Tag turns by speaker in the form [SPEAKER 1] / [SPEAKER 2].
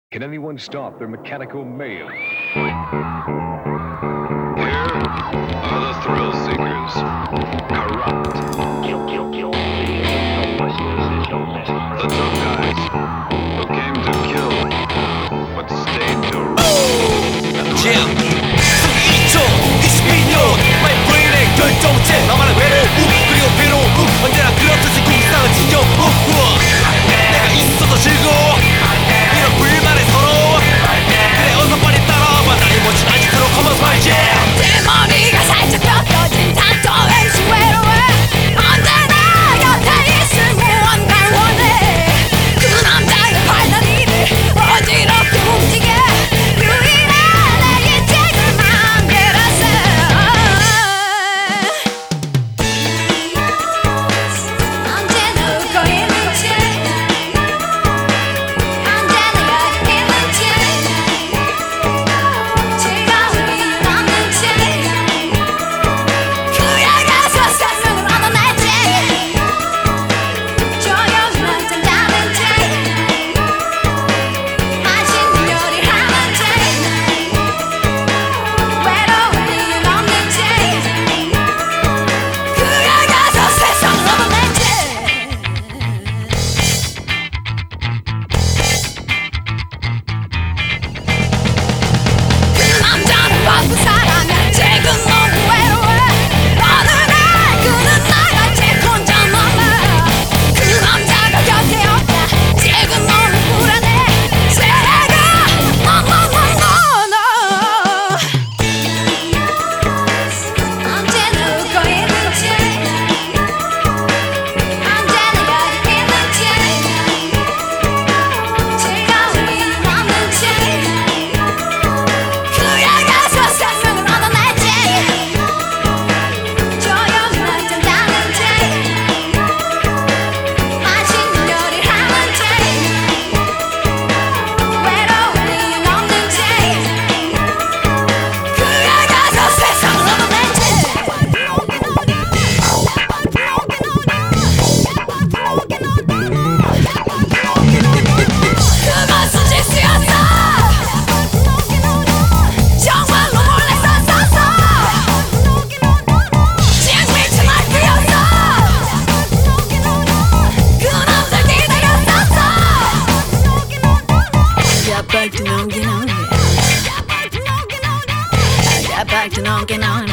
[SPEAKER 1] Can anyone stop their mechanical mayhem?
[SPEAKER 2] Here are the thrill seekers. Corrupt. The tough guys who came to kill but stayed to rule.
[SPEAKER 3] Jim 1초 22년 My brain의 결정체 나만의 외로움 그리고 괴로움 언제나 그렇듯이 궁상은 지겨 내가 있어서 즐거워 이런 불만에 서러워 그래 어서 빨리 따라와봐 나의 멋진 아직도 Come on smile yeah
[SPEAKER 4] 내 머리가 살짝 꺾여진 단터에 외로워 언제나 곁에 있을 무언가를 원해 그 남자의 발다리를 어지럽게 움직여 유일한 나의 책을 만들었어 언제나 웃고 있는지 언제나 여기 있는지 즐거운 이유는 없는지 그야 가서 설명을 얻어낼지 조용히 언젠다는지 맛있는 요리를 하는지 외로운 이유는 없는지 그야 가서 세상을 얻어낼지 그 남자는 바쁜 사람이야 지금 너무 외로워 어느 날 그는 나같이 혼자 남아 그 남자가 곁에 없다 지금 너무 불안해 세레가 no 언제나 웃고 있는지 언제나 여기 있는지 즐거운 이유는 없는지 그야 가서 설명을 얻어낼지 조용히 언젠다는지 맛있는 요리를 하는지 외로운 이유는 없는지 그야 가서 세상을 얻어낼지 그것은 실수였어 정말로 몰래 썼었어 지금미치 말투였어 그 남자 기다렸었어 I got back to knocking on it.